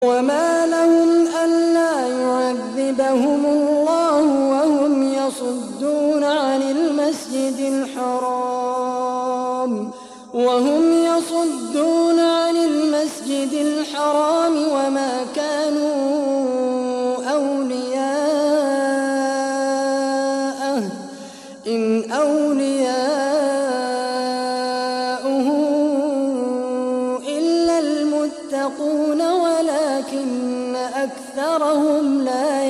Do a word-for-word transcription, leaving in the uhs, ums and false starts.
وما لهم ألا يعذبهم الله وهم يصدون عن المسجد الحرام وهم يصدون عن المسجد الحرام وما كانوا أولياءه إن أولياؤه إلا المتقون ولكن أكثرهم لا